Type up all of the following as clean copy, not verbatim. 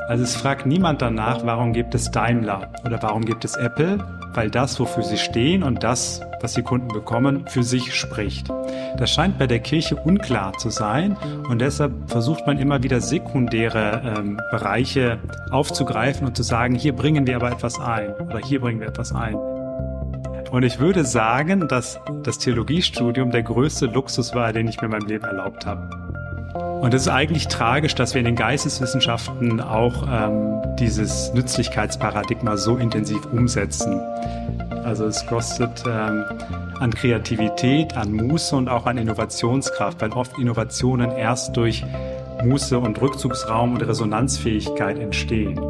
Also es fragt niemand danach, warum gibt es Daimler oder warum gibt es Apple, weil das, wofür sie stehen und das, was die Kunden bekommen, für sich spricht. Das scheint bei der Kirche unklar zu sein und deshalb versucht man immer wieder sekundäre Bereiche aufzugreifen und zu sagen, hier bringen wir aber etwas ein oder hier bringen wir etwas ein. Und ich würde sagen, dass das Theologiestudium der größte Luxus war, den ich mir in meinem Leben erlaubt habe. Und es ist eigentlich tragisch, dass wir in den Geisteswissenschaften auch dieses Nützlichkeitsparadigma so intensiv umsetzen. Also es kostet an Kreativität, an Muße und auch an Innovationskraft, weil oft Innovationen erst durch Muße und Rückzugsraum und Resonanzfähigkeit entstehen.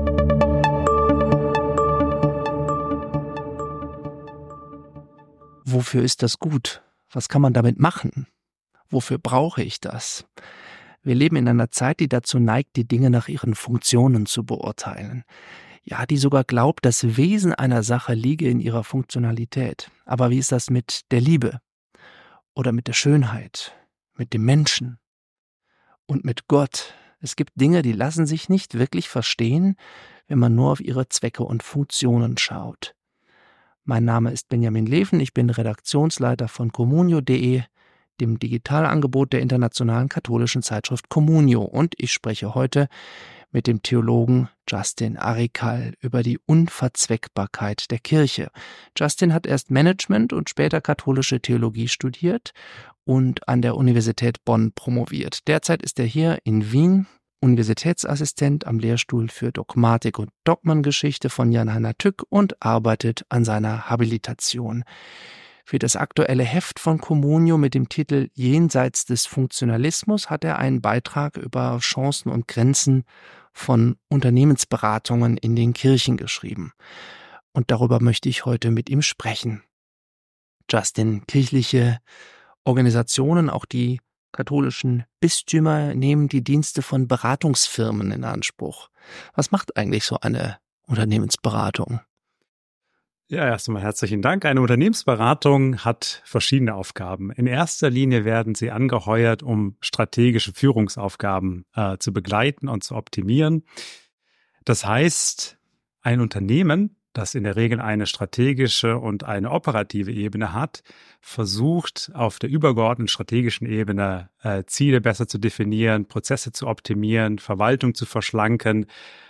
Wofür ist das gut? Was kann man damit machen? Wofür brauche ich das? Wir leben in einer Zeit, die dazu neigt, die Dinge nach ihren Funktionen zu beurteilen. Ja, die sogar glaubt, das Wesen einer Sache liege in ihrer Funktionalität. Aber wie ist das mit der Liebe? Oder mit der Schönheit? Mit dem Menschen? Und mit Gott? Es gibt Dinge, die lassen sich nicht wirklich verstehen, wenn man nur auf ihre Zwecke und Funktionen schaut. Mein Name ist Benjamin Leven, ich bin Redaktionsleiter von communio.de, dem Digitalangebot der internationalen katholischen Zeitschrift Communio, und ich spreche heute mit dem Theologen Justin Arikal über die Unverzweckbarkeit der Kirche. Justin hat erst Management und später katholische Theologie studiert und an der Universität Bonn promoviert. Derzeit ist er hier in Wien Universitätsassistent am Lehrstuhl für Dogmatik und Dogmengeschichte von Jan-Heiner Tück und arbeitet an seiner Habilitation. Für das aktuelle Heft von Communio mit dem Titel Jenseits des Funktionalismus hat er einen Beitrag über Chancen und Grenzen von Unternehmensberatungen in den Kirchen geschrieben. Und darüber möchte ich heute mit ihm sprechen. Justin, kirchliche Organisationen, auch die katholischen Bistümer, nehmen die Dienste von Beratungsfirmen in Anspruch. Was macht eigentlich so eine Unternehmensberatung? Ja, erst einmal herzlichen Dank. Eine Unternehmensberatung hat verschiedene Aufgaben. In erster Linie werden sie angeheuert, um strategische Führungsaufgaben zu begleiten und zu optimieren. Das heißt, ein Unternehmen, das in der Regel eine strategische und eine operative Ebene hat, versucht auf der übergeordneten strategischen Ebene Ziele besser zu definieren, Prozesse zu optimieren, Verwaltung zu verschlanken,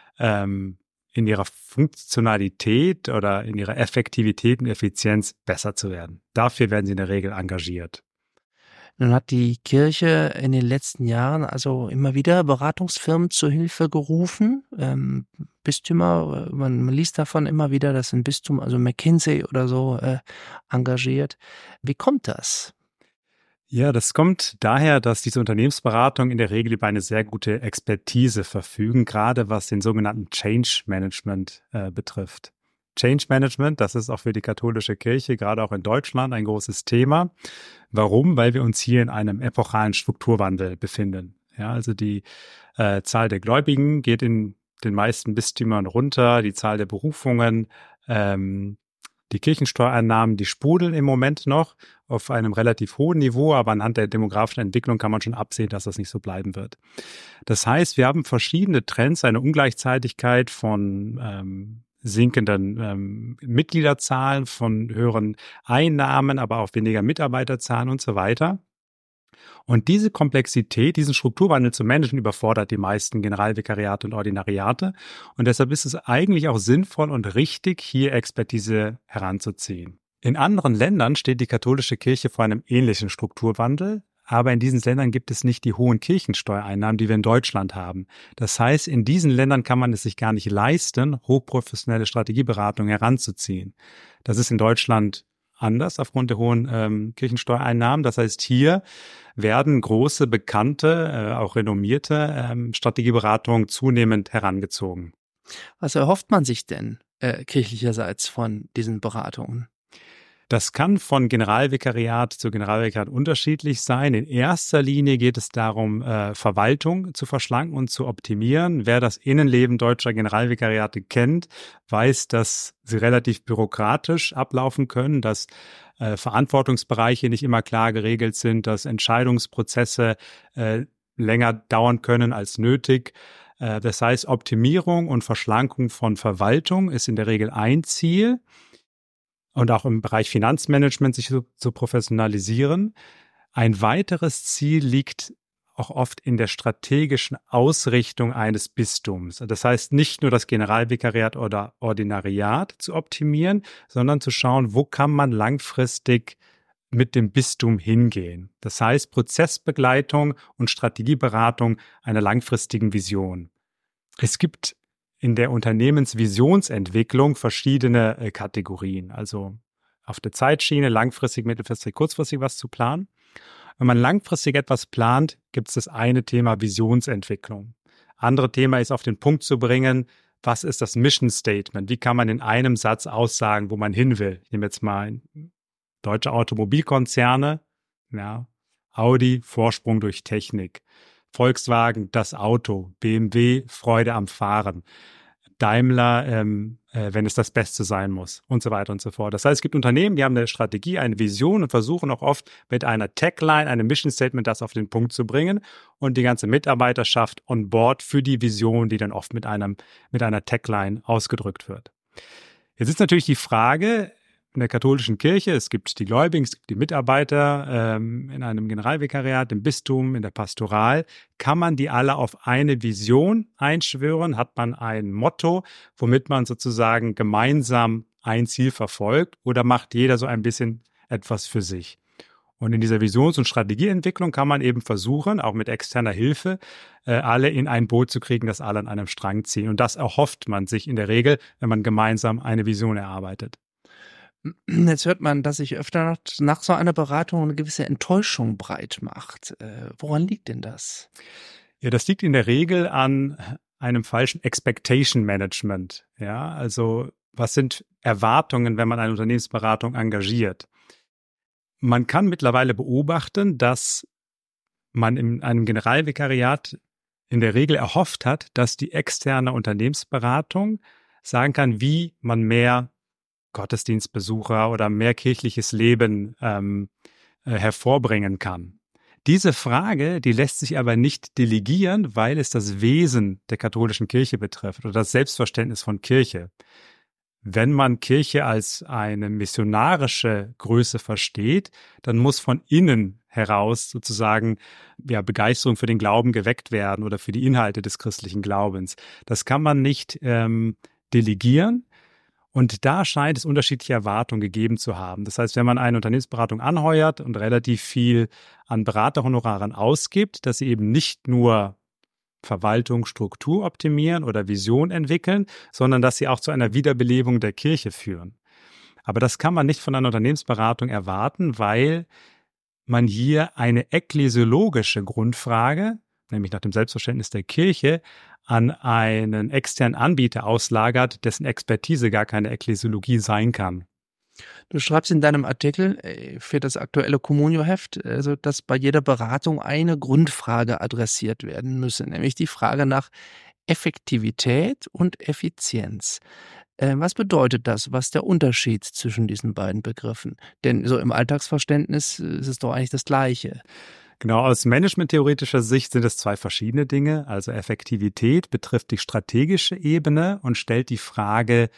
in ihrer Funktionalität oder in ihrer Effektivität und Effizienz besser zu werden. Dafür werden sie in der Regel engagiert. Nun hat die Kirche in den letzten Jahren also immer wieder Beratungsfirmen zur Hilfe gerufen. Bistümer, man liest davon immer wieder, dass ein Bistum, also McKinsey oder so, engagiert. Wie kommt das? Ja, das kommt daher, dass diese Unternehmensberatungen in der Regel über eine sehr gute Expertise verfügen, gerade was den sogenannten Change Management betrifft. Change Management, das ist auch für die katholische Kirche, gerade auch in Deutschland, ein großes Thema. Warum? Weil wir uns hier in einem epochalen Strukturwandel befinden. Ja, also die Zahl der Gläubigen geht in den meisten Bistümern runter, die Zahl der Berufungen, die Kirchensteuereinnahmen, die sprudeln im Moment noch auf einem relativ hohen Niveau, aber anhand der demografischen Entwicklung kann man schon absehen, dass das nicht so bleiben wird. Das heißt, wir haben verschiedene Trends, eine Ungleichzeitigkeit von sinkenden Mitgliederzahlen, von höheren Einnahmen, aber auch weniger Mitarbeiterzahlen und so weiter. Und diese Komplexität, diesen Strukturwandel zu managen, überfordert die meisten Generalvikariate und Ordinariate. Und deshalb ist es eigentlich auch sinnvoll und richtig, hier Expertise heranzuziehen. In anderen Ländern steht die katholische Kirche vor einem ähnlichen Strukturwandel. Aber in diesen Ländern gibt es nicht die hohen Kirchensteuereinnahmen, die wir in Deutschland haben. Das heißt, in diesen Ländern kann man es sich gar nicht leisten, hochprofessionelle Strategieberatung heranzuziehen. Das ist in Deutschland anders aufgrund der hohen Kirchensteuereinnahmen. Das heißt, hier werden große, bekannte, auch renommierte Strategieberatungen zunehmend herangezogen. Was erhofft man sich denn kirchlicherseits von diesen Beratungen? Das kann von Generalvikariat zu Generalvikariat unterschiedlich sein. In erster Linie geht es darum, Verwaltung zu verschlanken und zu optimieren. Wer das Innenleben deutscher Generalvikariate kennt, weiß, dass sie relativ bürokratisch ablaufen können, dass Verantwortungsbereiche nicht immer klar geregelt sind, dass Entscheidungsprozesse länger dauern können als nötig. Das heißt, Optimierung und Verschlankung von Verwaltung ist in der Regel ein Ziel. Und auch im Bereich Finanzmanagement sich zu professionalisieren. Ein weiteres Ziel liegt auch oft in der strategischen Ausrichtung eines Bistums. Das heißt, nicht nur das Generalvikariat oder Ordinariat zu optimieren, sondern zu schauen, wo kann man langfristig mit dem Bistum hingehen. Das heißt, Prozessbegleitung und Strategieberatung einer langfristigen Vision. Es gibt in der Unternehmensvisionsentwicklung verschiedene Kategorien. Also auf der Zeitschiene langfristig, mittelfristig, kurzfristig was zu planen. Wenn man langfristig etwas plant, gibt es das eine Thema Visionsentwicklung. Andere Thema ist auf den Punkt zu bringen, was ist das Mission Statement? Wie kann man in einem Satz aussagen, wo man hin will? Ich nehme jetzt mal deutsche Automobilkonzerne, ja, Audi, Vorsprung durch Technik. Volkswagen, das Auto, BMW, Freude am Fahren, Daimler, wenn es das Beste sein muss und so weiter und so fort. Das heißt, es gibt Unternehmen, die haben eine Strategie, eine Vision und versuchen auch oft mit einer Tagline, einem Mission Statement, das auf den Punkt zu bringen und die ganze Mitarbeiterschaft on board für die Vision, die dann oft mit einer Tagline ausgedrückt wird. Jetzt ist natürlich die Frage, in der katholischen Kirche, es gibt die Gläubigen, es gibt die Mitarbeiter in einem Generalvikariat, im Bistum, in der Pastoral. Kann man die alle auf eine Vision einschwören? Hat man ein Motto, womit man sozusagen gemeinsam ein Ziel verfolgt? Oder macht jeder so ein bisschen etwas für sich? Und in dieser Visions- und Strategieentwicklung kann man eben versuchen, auch mit externer Hilfe, alle in ein Boot zu kriegen, dass alle an einem Strang ziehen. Und das erhofft man sich in der Regel, wenn man gemeinsam eine Vision erarbeitet. Jetzt hört man, dass sich öfter nach so einer Beratung eine gewisse Enttäuschung breit macht. Woran liegt denn das? Ja, das liegt in der Regel an einem falschen Expectation Management. Ja, also was sind Erwartungen, wenn man eine Unternehmensberatung engagiert? Man kann mittlerweile beobachten, dass man in einem Generalvikariat in der Regel erhofft hat, dass die externe Unternehmensberatung sagen kann, wie man mehr Gottesdienstbesucher oder mehr kirchliches Leben hervorbringen kann. Diese Frage, die lässt sich aber nicht delegieren, weil es das Wesen der katholischen Kirche betrifft oder das Selbstverständnis von Kirche. Wenn man Kirche als eine missionarische Größe versteht, dann muss von innen heraus sozusagen Begeisterung für den Glauben geweckt werden oder für die Inhalte des christlichen Glaubens. Das kann man nicht delegieren. Und da scheint es unterschiedliche Erwartungen gegeben zu haben. Das heißt, wenn man eine Unternehmensberatung anheuert und relativ viel an Beraterhonoraren ausgibt, dass sie eben nicht nur Verwaltung, Struktur optimieren oder Vision entwickeln, sondern dass sie auch zu einer Wiederbelebung der Kirche führen. Aber das kann man nicht von einer Unternehmensberatung erwarten, weil man hier eine ekklesiologische Grundfrage, nämlich nach dem Selbstverständnis der Kirche, an einen externen Anbieter auslagert, dessen Expertise gar keine Ekklesiologie sein kann. Du schreibst in deinem Artikel für das aktuelle Communio-Heft, also, dass bei jeder Beratung eine Grundfrage adressiert werden müsse, nämlich die Frage nach Effektivität und Effizienz. Was bedeutet das? Was ist der Unterschied zwischen diesen beiden Begriffen? Denn so im Alltagsverständnis ist es doch eigentlich das Gleiche. Genau, aus managementtheoretischer Sicht sind es zwei verschiedene Dinge. Also Effektivität betrifft die strategische Ebene und stellt die Frage,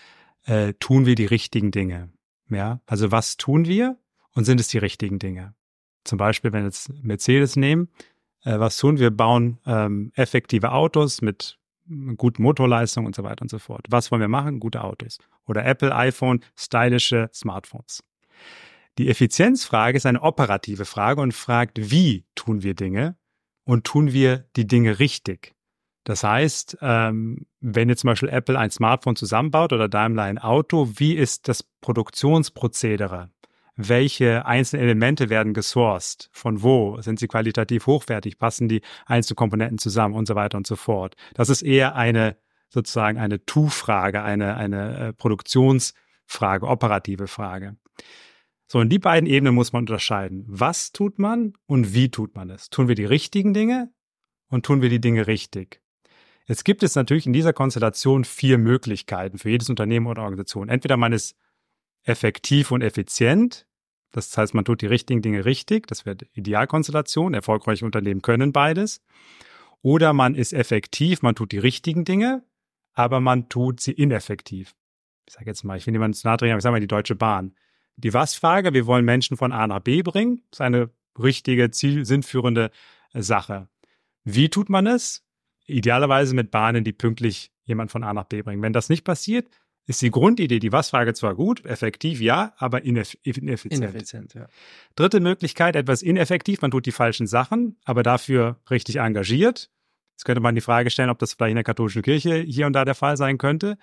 tun wir die richtigen Dinge? Ja, also was tun wir und sind es die richtigen Dinge? Zum Beispiel, wenn wir jetzt Mercedes nehmen, was tun wir? Bauen effektive Autos mit guten Motorleistung und so weiter und so fort. Was wollen wir machen? Gute Autos. Oder Apple, iPhone, stylische Smartphones. Die Effizienzfrage ist eine operative Frage und fragt, wie tun wir Dinge und tun wir die Dinge richtig? Das heißt, wenn jetzt zum Beispiel Apple ein Smartphone zusammenbaut oder Daimler ein Auto, wie ist das Produktionsprozedere? Welche einzelnen Elemente werden gesourced? Von wo? Sind sie qualitativ hochwertig? Passen die einzelnen Komponenten zusammen und so weiter und so fort? Das ist eher sozusagen eine Tu-Frage, eine Produktionsfrage, operative Frage. So, und die beiden Ebenen muss man unterscheiden. Was tut man und wie tut man es? Tun wir die richtigen Dinge und tun wir die Dinge richtig? Jetzt gibt es natürlich in dieser Konstellation 4 Möglichkeiten für jedes Unternehmen oder Organisation. Entweder man ist effektiv und effizient, das heißt, man tut die richtigen Dinge richtig, das wäre die Idealkonstellation, erfolgreiche Unternehmen können beides. Oder man ist effektiv, man tut die richtigen Dinge, aber man tut sie ineffektiv. Ich sage jetzt mal, ich will niemanden zu nahe treten, aber ich sage mal die Deutsche Bahn. Die Was-Frage, wir wollen Menschen von A nach B bringen, ist eine richtige, sinnführende Sache. Wie tut man es? Idealerweise mit Bahnen, die pünktlich jemand von A nach B bringen. Wenn das nicht passiert, ist die Grundidee, die Was-Frage zwar gut, effektiv ja, aber ineffizient. Ineffizient, ja. Dritte Möglichkeit, etwas ineffektiv, man tut die falschen Sachen, aber dafür richtig engagiert. Jetzt könnte man die Frage stellen, ob das vielleicht in der katholischen Kirche hier und da der Fall sein könnte.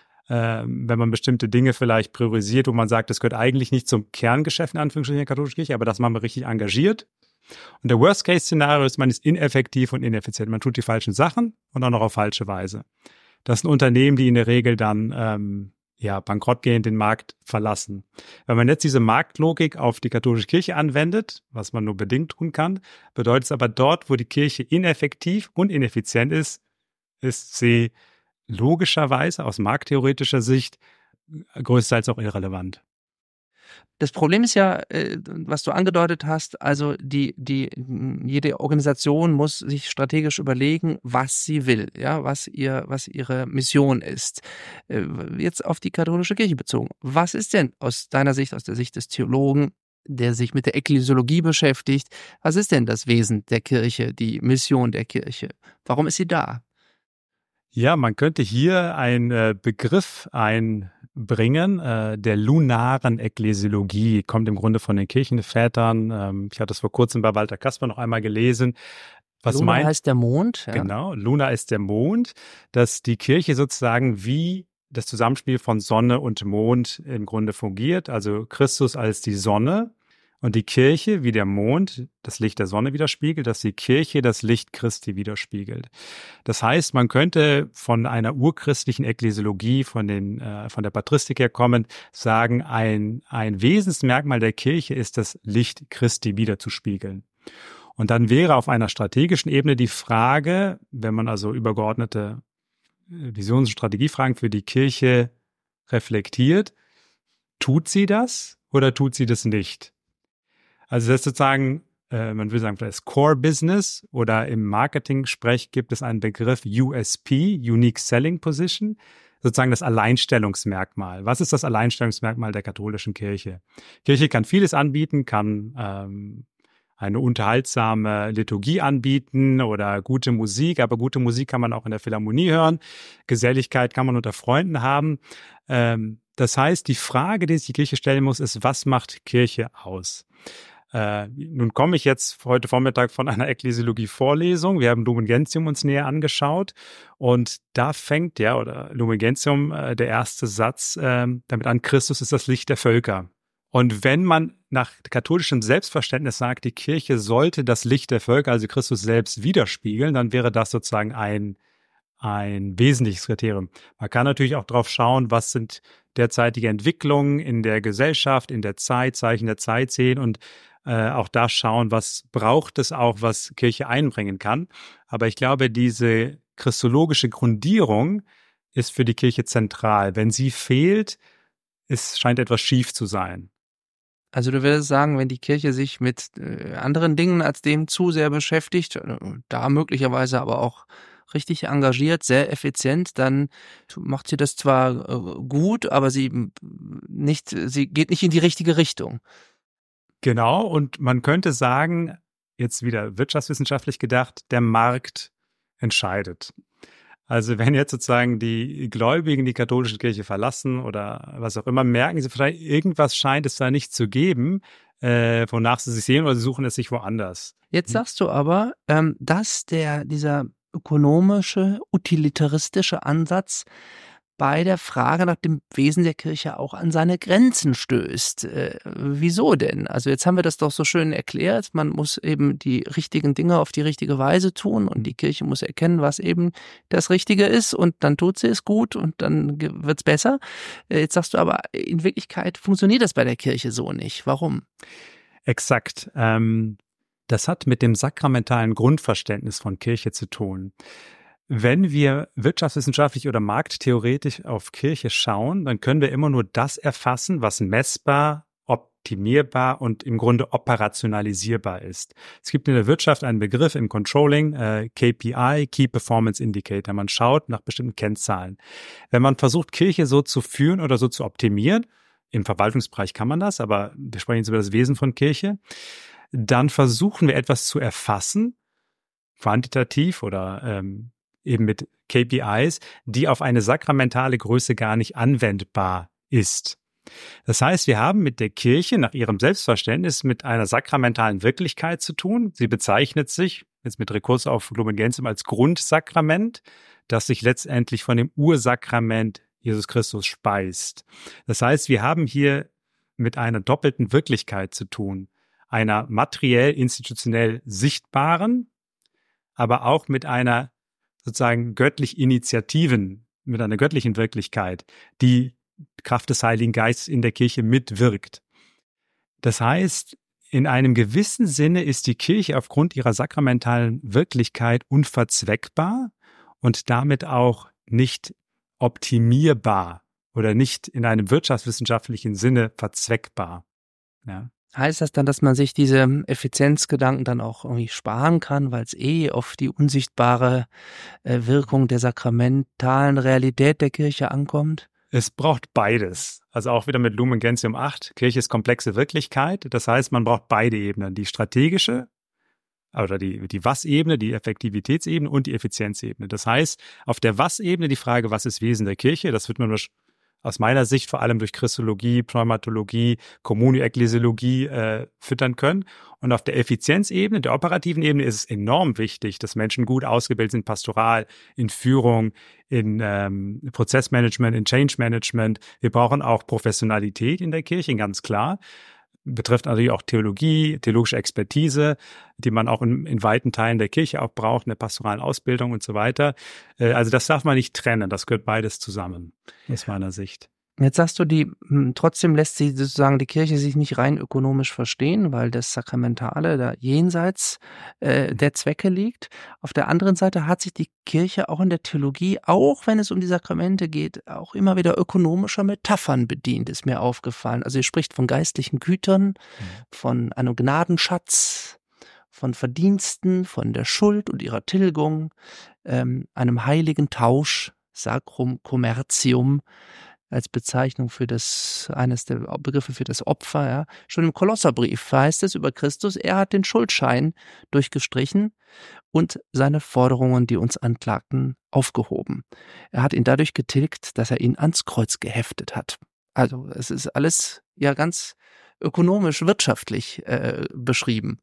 Wenn man bestimmte Dinge vielleicht priorisiert, wo man sagt, das gehört eigentlich nicht zum Kerngeschäft in Anführungsstrichen der katholischen Kirche, aber das machen wir richtig engagiert. Und der Worst-Case-Szenario ist, man ist ineffektiv und ineffizient. Man tut die falschen Sachen und auch noch auf falsche Weise. Das sind Unternehmen, die in der Regel dann bankrott gehen, den Markt verlassen. Wenn man jetzt diese Marktlogik auf die katholische Kirche anwendet, was man nur bedingt tun kann, bedeutet es aber dort, wo die Kirche ineffektiv und ineffizient ist sie logischerweise aus markttheoretischer Sicht größtenteils auch irrelevant. Das Problem ist ja, was du angedeutet hast, also jede Organisation muss sich strategisch überlegen, was sie will, ja, was ihre Mission ist. Jetzt auf die katholische Kirche bezogen. Was ist denn aus deiner Sicht, aus der Sicht des Theologen, der sich mit der Ekklesiologie beschäftigt, was ist denn das Wesen der Kirche, die Mission der Kirche? Warum ist sie da? Ja, man könnte hier einen Begriff einbringen, der lunaren Ekklesiologie, kommt im Grunde von den Kirchenvätern. Ich hatte es vor kurzem bei Walter Kasper noch einmal gelesen. Luna heißt der Mond. Ja. Genau, Luna ist der Mond, dass die Kirche sozusagen wie das Zusammenspiel von Sonne und Mond im Grunde fungiert, also Christus als die Sonne. Und die Kirche, wie der Mond, das Licht der Sonne widerspiegelt, dass die Kirche das Licht Christi widerspiegelt. Das heißt, man könnte von einer urchristlichen Ekklesiologie, von der Patristik her kommend, sagen, ein Wesensmerkmal der Kirche ist, das Licht Christi widerzuspiegeln. Und dann wäre auf einer strategischen Ebene die Frage, wenn man also übergeordnete Visions- und Strategiefragen für die Kirche reflektiert, tut sie das oder tut sie das nicht? Also das ist sozusagen, man will sagen, vielleicht Core Business oder im Marketing-Sprech gibt es einen Begriff USP, Unique Selling Position, sozusagen das Alleinstellungsmerkmal. Was ist das Alleinstellungsmerkmal der katholischen Kirche? Kirche kann vieles anbieten, kann eine unterhaltsame Liturgie anbieten oder gute Musik, aber gute Musik kann man auch in der Philharmonie hören. Geselligkeit kann man unter Freunden haben. Das heißt, die Frage, die sich die Kirche stellen muss, ist, was macht Kirche aus? Nun komme ich jetzt heute Vormittag von einer Ekklesiologie-Vorlesung. Wir haben Lumen Gentium uns näher angeschaut und da fängt Lumen Gentium, der erste Satz damit an, Christus ist das Licht der Völker. Und wenn man nach katholischem Selbstverständnis sagt, die Kirche sollte das Licht der Völker, also Christus selbst, widerspiegeln, dann wäre das sozusagen ein wesentliches Kriterium. Man kann natürlich auch drauf schauen, was sind derzeitige Entwicklungen in der Gesellschaft, in der Zeit, Zeichen der Zeit sehen und auch da schauen, was braucht es auch, was Kirche einbringen kann. Aber ich glaube, diese christologische Grundierung ist für die Kirche zentral. Wenn sie fehlt, scheint etwas schief zu sein. Also du würdest sagen, wenn die Kirche sich mit anderen Dingen als dem zu sehr beschäftigt, da möglicherweise aber auch richtig engagiert, sehr effizient, dann macht sie das zwar gut, aber sie geht nicht in die richtige Richtung. Genau, und man könnte sagen, jetzt wieder wirtschaftswissenschaftlich gedacht, der Markt entscheidet. Also wenn jetzt sozusagen die Gläubigen die katholische Kirche verlassen oder was auch immer, merken sie vielleicht, irgendwas scheint es da nicht zu geben, wonach sie sich sehen oder sie suchen es sich woanders. Jetzt sagst du aber, dass dieser ökonomische, utilitaristische Ansatz bei der Frage nach dem Wesen der Kirche auch an seine Grenzen stößt. Wieso denn? Also jetzt haben wir das doch so schön erklärt. Man muss eben die richtigen Dinge auf die richtige Weise tun und die Kirche muss erkennen, was eben das Richtige ist und dann tut sie es gut und dann wird's besser. Jetzt sagst du aber, in Wirklichkeit funktioniert das bei der Kirche so nicht. Warum? Exakt. Das hat mit dem sakramentalen Grundverständnis von Kirche zu tun. Wenn wir wirtschaftswissenschaftlich oder markttheoretisch auf Kirche schauen, dann können wir immer nur das erfassen, was messbar, optimierbar und im Grunde operationalisierbar ist. Es gibt in der Wirtschaft einen Begriff im Controlling, KPI, Key Performance Indicator. Man schaut nach bestimmten Kennzahlen. Wenn man versucht, Kirche so zu führen oder so zu optimieren, im Verwaltungsbereich kann man das, aber wir sprechen jetzt über das Wesen von Kirche, dann versuchen wir etwas zu erfassen, quantitativ oder eben mit KPIs, die auf eine sakramentale Größe gar nicht anwendbar ist. Das heißt, wir haben mit der Kirche nach ihrem Selbstverständnis mit einer sakramentalen Wirklichkeit zu tun. Sie bezeichnet sich jetzt mit Rekurs auf Lumen Gentium als Grundsakrament, das sich letztendlich von dem Ursakrament Jesus Christus speist. Das heißt, wir haben hier mit einer doppelten Wirklichkeit zu tun, einer materiell, institutionell sichtbaren, aber auch mit einer sozusagen göttlich Initiativen, mit einer göttlichen Wirklichkeit, die Kraft des Heiligen Geistes in der Kirche mitwirkt. Das heißt, in einem gewissen Sinne ist die Kirche aufgrund ihrer sakramentalen Wirklichkeit unverzweckbar und damit auch nicht optimierbar oder nicht in einem wirtschaftswissenschaftlichen Sinne verzweckbar. Ja. Heißt das dann, dass man sich diese Effizienzgedanken dann auch irgendwie sparen kann, weil es auf die unsichtbare Wirkung der sakramentalen Realität der Kirche ankommt? Es braucht beides. Also auch wieder mit Lumen Gentium 8. Kirche ist komplexe Wirklichkeit. Das heißt, man braucht beide Ebenen. Die strategische oder die Was-Ebene, die Effektivitätsebene und die Effizienzebene. Das heißt, auf der Was-Ebene die Frage, was ist Wesen der Kirche? Das wird man aus meiner Sicht vor allem durch Christologie, Pneumatologie, Communio, Ekklesiologie füttern können. Und auf der Effizienzebene, der operativen Ebene ist es enorm wichtig, dass Menschen gut ausgebildet sind, pastoral, in Führung, in Prozessmanagement, in Change Management. Wir brauchen auch Professionalität in der Kirche, ganz klar. Betrifft natürlich auch Theologie, theologische Expertise, die man auch in weiten Teilen der Kirche auch braucht, eine pastoralen Ausbildung und so weiter. Also das darf man nicht trennen, das gehört beides zusammen, aus meiner Sicht. Jetzt sagst du, trotzdem lässt sie sozusagen die Kirche sich nicht rein ökonomisch verstehen, weil das Sakramentale da jenseits der Zwecke liegt. Auf der anderen Seite hat sich die Kirche auch in der Theologie, auch wenn es um die Sakramente geht, auch immer wieder ökonomischer Metaphern bedient, ist mir aufgefallen. Also sie spricht von geistlichen Gütern, von einem Gnadenschatz, von Verdiensten, von der Schuld und ihrer Tilgung, einem heiligen Tausch, Sacrum Commercium, als Bezeichnung für eines der Begriffe für das Opfer, ja. Schon im Kolosserbrief heißt es über Christus, er hat den Schuldschein durchgestrichen und seine Forderungen, die uns anklagten, aufgehoben. Er hat ihn dadurch getilgt, dass er ihn ans Kreuz geheftet hat. Also es ist alles ja ganz ökonomisch, wirtschaftlich beschrieben.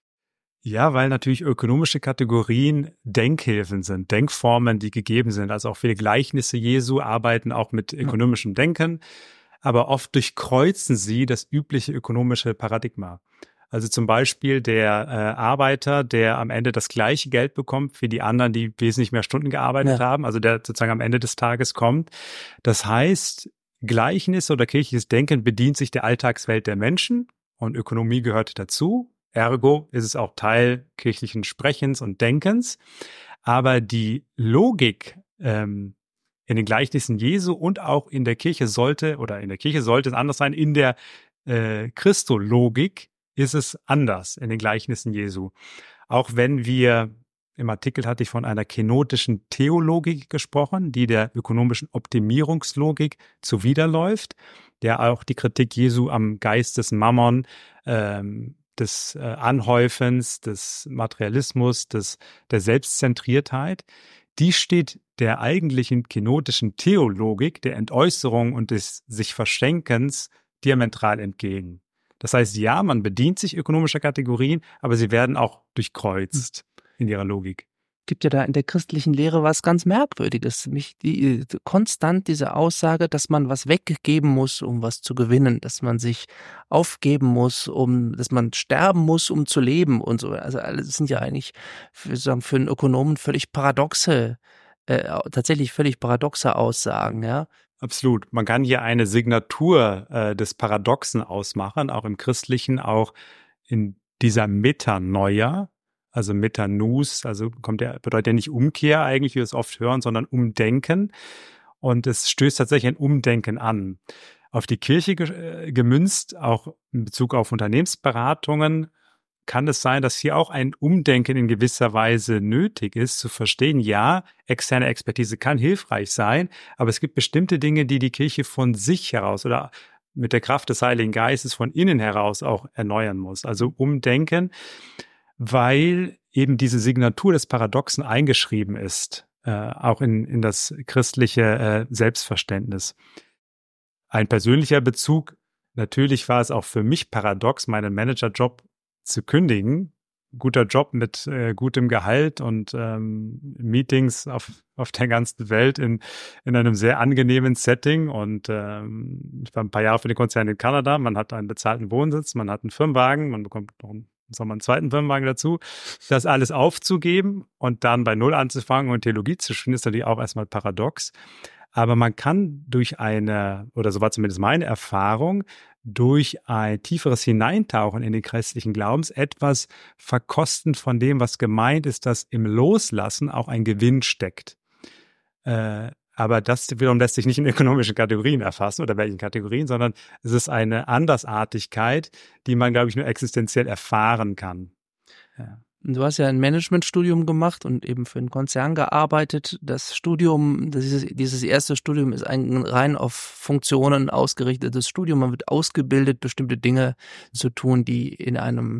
Ja, weil natürlich ökonomische Kategorien Denkhilfen sind, Denkformen, die gegeben sind. Also auch viele Gleichnisse Jesu arbeiten auch mit ökonomischem Denken, aber oft durchkreuzen sie das übliche ökonomische Paradigma. Also zum Beispiel der Arbeiter, der am Ende das gleiche Geld bekommt wie die anderen, die wesentlich mehr Stunden gearbeitet haben, also der sozusagen am Ende des Tages kommt. Das heißt, Gleichnisse oder kirchliches Denken bedient sich der Alltagswelt der Menschen und Ökonomie gehört dazu. Ergo ist es auch Teil kirchlichen Sprechens und Denkens. Aber die Logik in den Gleichnissen Jesu und auch in der Kirche sollte es anders sein. In der Christologik ist es anders in den Gleichnissen Jesu. Auch wenn wir, im Artikel hatte ich von einer kenotischen Theologik gesprochen, die der ökonomischen Optimierungslogik zuwiderläuft, der auch die Kritik Jesu am Geist des Mammon, des Anhäufens, des Materialismus, der Selbstzentriertheit, die steht der eigentlichen kenotischen Theologik, der Entäußerung und des sich Verschenkens diametral entgegen. Das heißt, ja, man bedient sich ökonomischer Kategorien, aber sie werden auch durchkreuzt in ihrer Logik. Gibt ja da in der christlichen Lehre was ganz Merkwürdiges. Konstant diese Aussage, dass man was weggeben muss, um was zu gewinnen, dass man sich aufgeben muss, dass man sterben muss, um zu leben und so. Also alles sind ja eigentlich für einen Ökonomen tatsächlich völlig paradoxe Aussagen, ja. Absolut. Man kann hier eine Signatur des Paradoxen ausmachen, auch im Christlichen, auch in dieser Metanoia. Also Metanous, also bedeutet ja nicht Umkehr eigentlich, wie wir es oft hören, sondern Umdenken. Und es stößt tatsächlich ein Umdenken an. Auf die Kirche gemünzt, auch in Bezug auf Unternehmensberatungen, kann es sein, dass hier auch ein Umdenken in gewisser Weise nötig ist, zu verstehen, ja, externe Expertise kann hilfreich sein, aber es gibt bestimmte Dinge, die die Kirche von sich heraus oder mit der Kraft des Heiligen Geistes von innen heraus auch erneuern muss. Also umdenken, weil eben diese Signatur des Paradoxen eingeschrieben ist, auch in das christliche Selbstverständnis. Ein persönlicher Bezug, natürlich war es auch für mich paradox, meinen Managerjob zu kündigen. Guter Job mit gutem Gehalt und Meetings auf der ganzen Welt in einem sehr angenehmen Setting. Und ich war ein paar Jahre für den Konzern in Kanada. Man hat einen bezahlten Wohnsitz, man hat einen Firmenwagen, man bekommt noch einen zweiten Firmenwagen dazu. Das alles aufzugeben und dann bei Null anzufangen und Theologie zu studieren, ist natürlich auch erstmal paradox. Aber man kann durch oder so war zumindest meine Erfahrung, durch ein tieferes Hineintauchen in den christlichen Glaubens etwas verkosten von dem, was gemeint ist, dass im Loslassen auch ein Gewinn steckt. Aber das wiederum lässt sich nicht in ökonomischen Kategorien erfassen oder welchen Kategorien, sondern es ist eine Andersartigkeit, die man, glaube ich, nur existenziell erfahren kann. Ja. Du hast ja ein Managementstudium gemacht und eben für einen Konzern gearbeitet. Das Studium, dieses erste Studium ist ein rein auf Funktionen ausgerichtetes Studium. Man wird ausgebildet, bestimmte Dinge zu tun, die in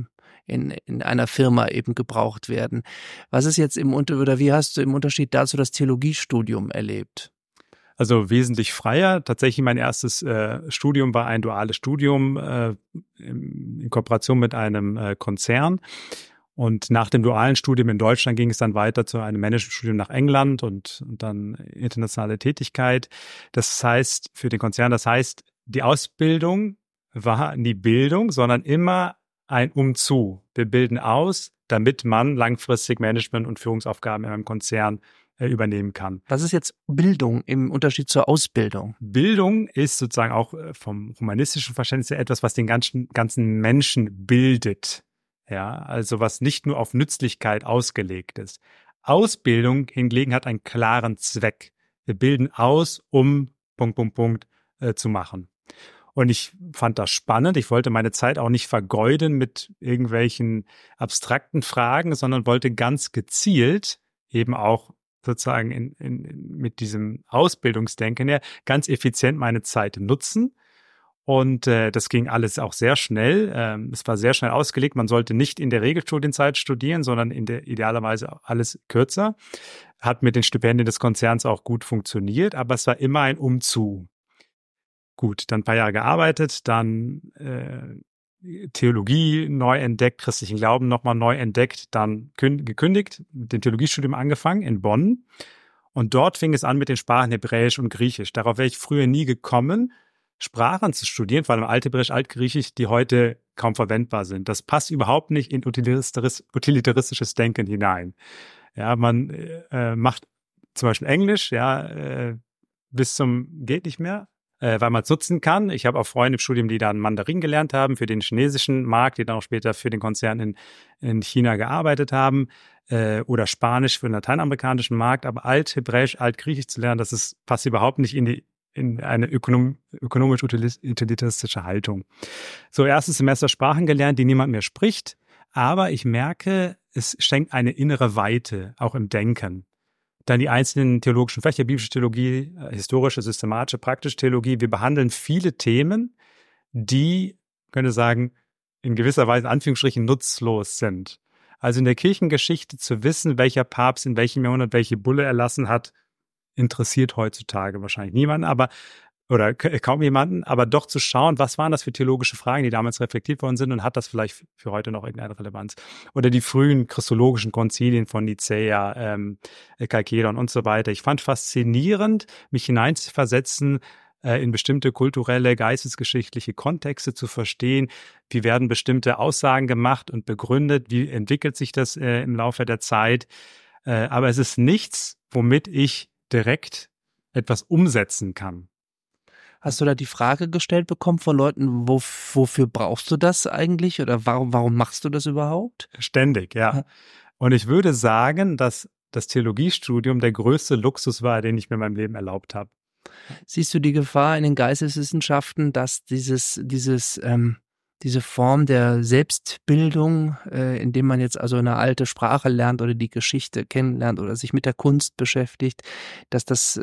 einer Firma eben gebraucht werden. Was ist jetzt wie hast du im Unterschied dazu das Theologiestudium erlebt? Also wesentlich freier. Tatsächlich mein erstes Studium war ein duales Studium in Kooperation mit einem Konzern. Und nach dem dualen Studium in Deutschland ging es dann weiter zu einem Managementstudium nach England und dann internationale Tätigkeit. Das heißt, für den Konzern, die Ausbildung war nie Bildung, sondern immer ein Umzu. Wir bilden aus, damit man langfristig Management- und Führungsaufgaben in einem Konzern übernehmen kann. Was ist jetzt Bildung im Unterschied zur Ausbildung? Bildung ist sozusagen auch vom humanistischen Verständnis her etwas, was den ganzen Menschen bildet. Ja, also was nicht nur auf Nützlichkeit ausgelegt ist. Ausbildung hingegen hat einen klaren Zweck. Wir bilden aus, um ... zu machen. Und ich fand das spannend. Ich wollte meine Zeit auch nicht vergeuden mit irgendwelchen abstrakten Fragen, sondern wollte ganz gezielt eben auch sozusagen mit diesem Ausbildungsdenken her ganz effizient meine Zeit nutzen. Und das ging alles auch sehr schnell. Es war sehr schnell ausgelegt. Man sollte nicht in der Regelstudienzeit studieren, sondern idealerweise alles kürzer. Hat mit den Stipendien des Konzerns auch gut funktioniert, aber es war immer ein Umzu. Gut, dann ein paar Jahre gearbeitet, dann Theologie neu entdeckt, christlichen Glauben nochmal neu entdeckt, dann gekündigt, mit dem Theologiestudium angefangen in Bonn. Und dort fing es an mit den Sprachen Hebräisch und Griechisch. Darauf wäre ich früher nie gekommen, Sprachen zu studieren, vor allem Althebräisch, Altgriechisch, die heute kaum verwendbar sind. Das passt überhaupt nicht in utilitaristisches Denken hinein. Ja, man macht zum Beispiel Englisch, bis zum geht nicht mehr, weil man es nutzen kann. Ich habe auch Freunde im Studium, die dann Mandarin gelernt haben für den chinesischen Markt, die dann auch später für den Konzern in China gearbeitet haben, oder Spanisch für den lateinamerikanischen Markt. Aber Althebräisch, Altgriechisch zu lernen, passt überhaupt nicht in eine ökonomisch-utilitaristische Haltung. So, erstes Semester Sprachen gelernt, die niemand mehr spricht, aber ich merke, es schenkt eine innere Weite, auch im Denken. Dann die einzelnen theologischen Fächer, biblische Theologie, historische, systematische, praktische Theologie. Wir behandeln viele Themen, die, könnte sagen, in gewisser Weise in Anführungsstrichen nutzlos sind. Also in der Kirchengeschichte zu wissen, welcher Papst in welchem Jahrhundert welche Bulle erlassen hat, interessiert heutzutage wahrscheinlich niemanden, oder kaum jemanden, aber doch zu schauen, was waren das für theologische Fragen, die damals reflektiert worden sind und hat das vielleicht für heute noch irgendeine Relevanz. Oder die frühen christologischen Konzilien von Nicäa, Chalkedon und so weiter. Ich fand faszinierend, mich hineinzuversetzen, in bestimmte kulturelle, geistesgeschichtliche Kontexte zu verstehen, wie werden bestimmte Aussagen gemacht und begründet, wie entwickelt sich das im Laufe der Zeit. Aber es ist nichts, womit ich direkt etwas umsetzen kann. Hast du da die Frage gestellt bekommen von Leuten, wofür brauchst du das eigentlich oder warum machst du das überhaupt? Ständig, ja. Und ich würde sagen, dass das Theologiestudium der größte Luxus war, den ich mir in meinem Leben erlaubt habe. Siehst du die Gefahr in den Geisteswissenschaften, dass diese Form der Selbstbildung, indem man jetzt also eine alte Sprache lernt oder die Geschichte kennenlernt oder sich mit der Kunst beschäftigt, dass das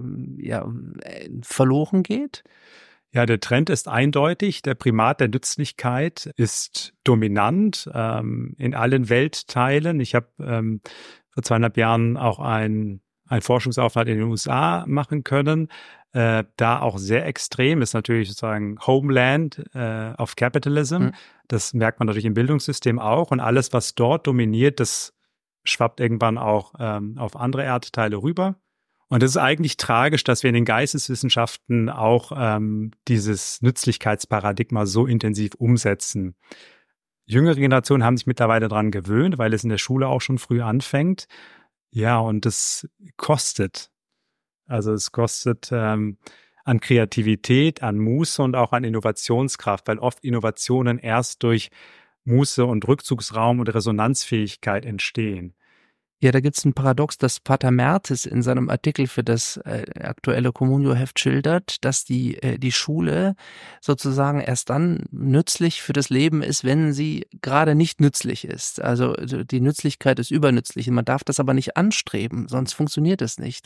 verloren geht? Ja, der Trend ist eindeutig. Der Primat der Nützlichkeit ist dominant in allen Weltteilen. Ich habe vor 2,5 Jahren auch ein Forschungsaufenthalt in den USA machen können. Da auch sehr extrem ist natürlich sozusagen Homeland of Capitalism. Das merkt man natürlich im Bildungssystem auch. Und alles, was dort dominiert, das schwappt irgendwann auch auf andere Erdteile rüber. Und es ist eigentlich tragisch, dass wir in den Geisteswissenschaften auch dieses Nützlichkeitsparadigma so intensiv umsetzen. Jüngere Generationen haben sich mittlerweile daran gewöhnt, weil es in der Schule auch schon früh anfängt. Ja, und es kostet. Also es kostet an Kreativität, an Muße und auch an Innovationskraft, weil oft Innovationen erst durch Muße und Rückzugsraum und Resonanzfähigkeit entstehen. Ja, da gibt's ein Paradox, das Pater Mertes in seinem Artikel für das aktuelle Communio-Heft schildert, dass die Schule sozusagen erst dann nützlich für das Leben ist, wenn sie gerade nicht nützlich ist. Also die Nützlichkeit ist übernützlich. Man darf das aber nicht anstreben, sonst funktioniert es nicht.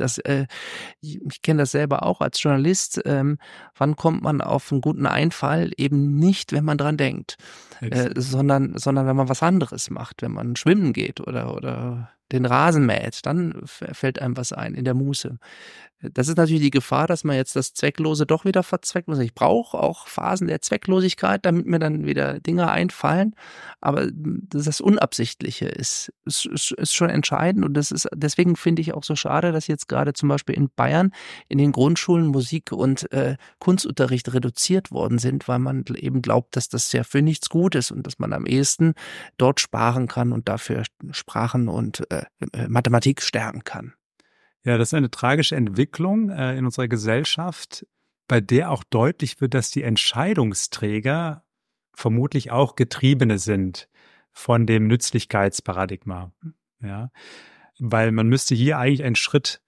Ich kenne das selber auch als Journalist. Wann kommt man auf einen guten Einfall? Eben nicht, wenn man dran denkt, sondern wenn man was anderes macht, wenn man schwimmen geht oder den Rasen mäht, dann fällt einem was ein in der Muße. Das ist natürlich die Gefahr, dass man jetzt das Zwecklose doch wieder verzweckt. Ich brauche auch Phasen der Zwecklosigkeit, damit mir dann wieder Dinge einfallen. Aber das Unabsichtliche ist schon entscheidend. Und deswegen finde ich auch so schade, dass jetzt gerade zum Beispiel in Bayern in den Grundschulen Musik- und Kunstunterricht reduziert worden sind, weil man eben glaubt, dass das ja für nichts gut ist und dass man am ehesten dort sparen kann und dafür Sprachen und Mathematik stärken kann. Ja, das ist eine tragische Entwicklung in unserer Gesellschaft, bei der auch deutlich wird, dass die Entscheidungsträger vermutlich auch Getriebene sind von dem Nützlichkeitsparadigma. Ja, weil man müsste hier eigentlich einen Schritt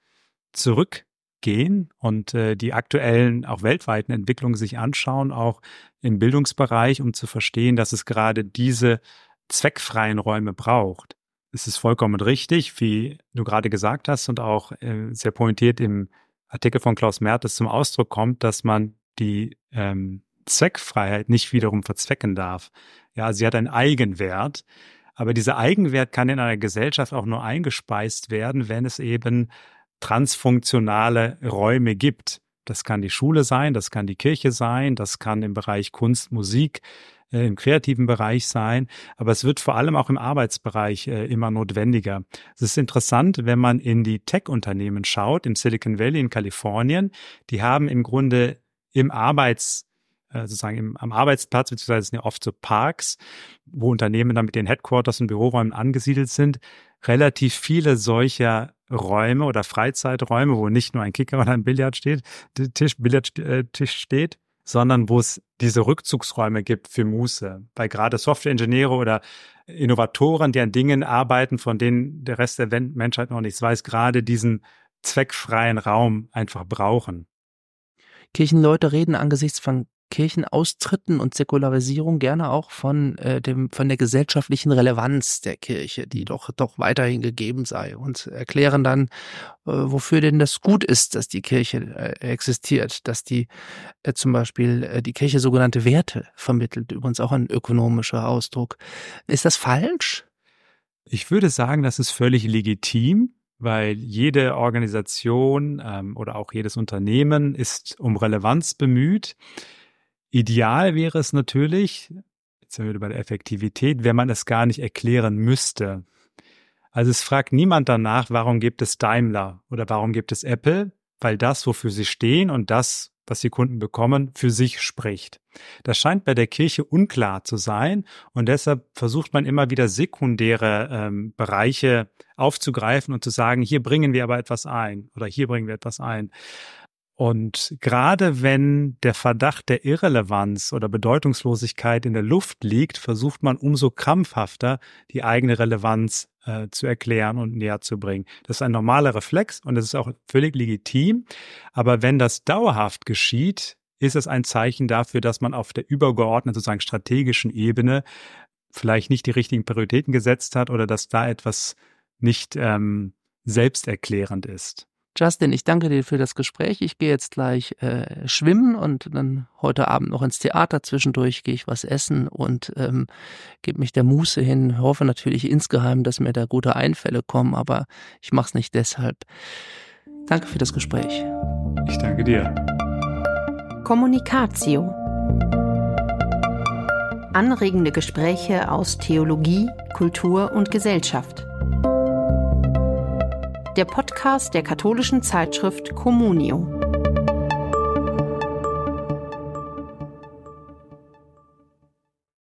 zurückgehen und die aktuellen, auch weltweiten Entwicklungen sich anschauen, auch im Bildungsbereich, um zu verstehen, dass es gerade diese zweckfreien Räume braucht. Es ist vollkommen richtig, wie du gerade gesagt hast und auch sehr pointiert im Artikel von Klaus Mertes zum Ausdruck kommt, dass man die Zweckfreiheit nicht wiederum verzwecken darf. Ja, sie hat einen Eigenwert, aber dieser Eigenwert kann in einer Gesellschaft auch nur eingespeist werden, wenn es eben transfunktionale Räume gibt. Das kann die Schule sein, das kann die Kirche sein, das kann im Bereich Kunst, Musik, im kreativen Bereich sein, aber es wird vor allem auch im Arbeitsbereich immer notwendiger. Es ist interessant, wenn man in die Tech-Unternehmen schaut, im Silicon Valley in Kalifornien, die haben im Grunde am Arbeitsplatz, beziehungsweise es sind ja oft so Parks, wo Unternehmen dann mit den Headquarters und Büroräumen angesiedelt sind, relativ viele solcher Räume oder Freizeiträume, wo nicht nur ein Kicker oder ein Billardtisch steht, sondern wo es diese Rückzugsräume gibt für Muße. Weil gerade Softwareingenieure oder Innovatoren, die an Dingen arbeiten, von denen der Rest der Menschheit noch nichts weiß, gerade diesen zweckfreien Raum einfach brauchen. Kirchenleute reden angesichts von Kirchenaustritten und Säkularisierung gerne auch von der gesellschaftlichen Relevanz der Kirche, die doch weiterhin gegeben sei, und erklären dann, wofür denn das gut ist, dass die Kirche existiert, dass die zum Beispiel die Kirche sogenannte Werte vermittelt, übrigens auch ein ökonomischer Ausdruck. Ist das falsch? Ich würde sagen, das ist völlig legitim, weil jede Organisation oder auch jedes Unternehmen ist um Relevanz bemüht. Ideal wäre es natürlich, jetzt sind wir wieder bei der Effektivität, wenn man es gar nicht erklären müsste. Also es fragt niemand danach, warum gibt es Daimler oder warum gibt es Apple, weil das, wofür sie stehen und das, was die Kunden bekommen, für sich spricht. Das scheint bei der Kirche unklar zu sein und deshalb versucht man immer wieder sekundäre Bereiche aufzugreifen und zu sagen, hier bringen wir aber etwas ein oder hier bringen wir etwas ein. Und gerade wenn der Verdacht der Irrelevanz oder Bedeutungslosigkeit in der Luft liegt, versucht man umso krampfhafter, die eigene Relevanz zu erklären und näher zu bringen. Das ist ein normaler Reflex und das ist auch völlig legitim. Aber wenn das dauerhaft geschieht, ist es ein Zeichen dafür, dass man auf der übergeordneten, sozusagen strategischen Ebene vielleicht nicht die richtigen Prioritäten gesetzt hat oder dass da etwas nicht selbsterklärend ist. Justin, ich danke dir für das Gespräch. Ich gehe jetzt gleich schwimmen und dann heute Abend noch ins Theater. Zwischendurch gehe ich was essen und gebe mich der Muße hin. Hoffe natürlich insgeheim, dass mir da gute Einfälle kommen, aber ich mache es nicht deshalb. Danke für das Gespräch. Ich danke dir. Kommunikatio. Anregende Gespräche aus Theologie, Kultur und Gesellschaft. Der Podcast der katholischen Zeitschrift Communio.